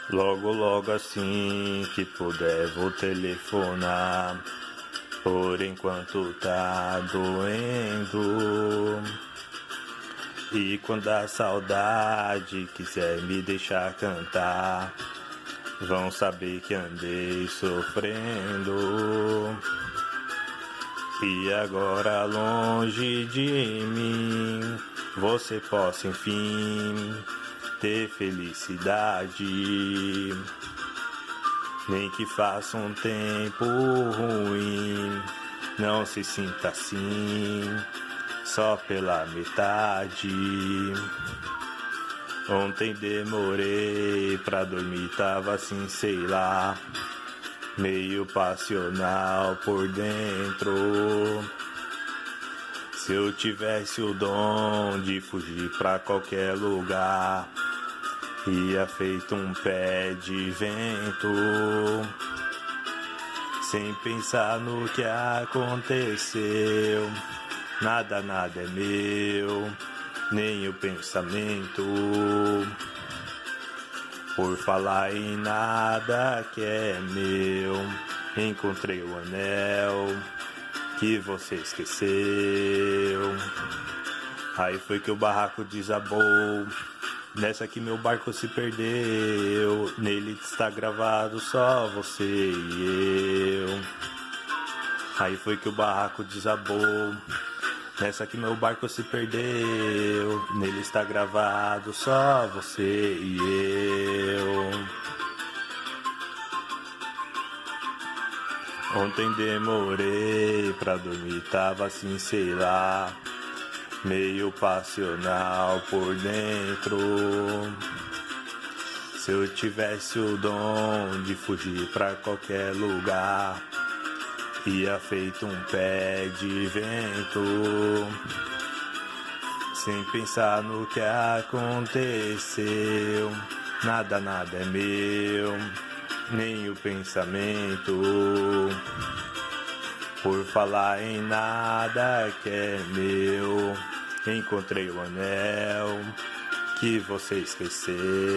Logo, logo assim que puder vou telefonar. Por enquanto tá doendo. E quando a saudade quiser me deixar cantar, vão saber que andei sofrendo. E agora longe de mim, você possa enfim ter felicidade. Nem que faça um tempo ruim, não se sinta assim, só pela metade. Ontem demorei pra dormir, tava assim, sei lá, meio passional por dentro. Se eu tivesse o dom de fugir pra qualquer lugar, ia feito um pé de vento, sem pensar no que aconteceu. Nada, nada é meu, nem o pensamento. Por falar em nada que é meu, encontrei o anel que você esqueceu. Aí foi que o barraco desabou, nessa que meu barco se perdeu. Nele está gravado só você e eu. Aí foi que o barraco desabou, nessa que meu barco se perdeu. Nele está gravado só você e eu. Ontem demorei pra dormir, tava assim, sei lá, meio passional por dentro. Se eu tivesse o dom de fugir pra qualquer lugar, ia feito um pé de vento, sem pensar no que aconteceu. Nada, nada é meu, nem o pensamento. Por falar em nada que é meu, encontrei o anel que você esqueceu.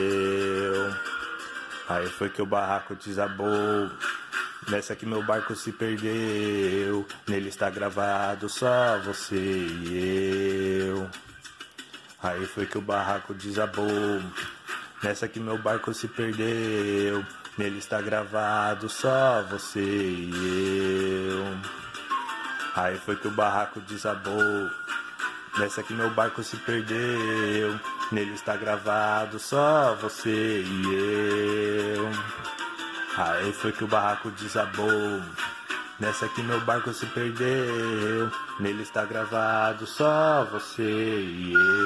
Aí foi que o barraco desabou, nessa que meu barco se perdeu. Nele está gravado só você e eu. Aí foi que o barraco desabou, nessa que meu barco se perdeu. Nele está gravado só você e eu. Aí foi que o barraco desabou, nessa que meu barco se perdeu. Nele está gravado só você e eu. Aí foi que o barraco desabou, nessa que meu barco se perdeu. Nele está gravado só você e eu.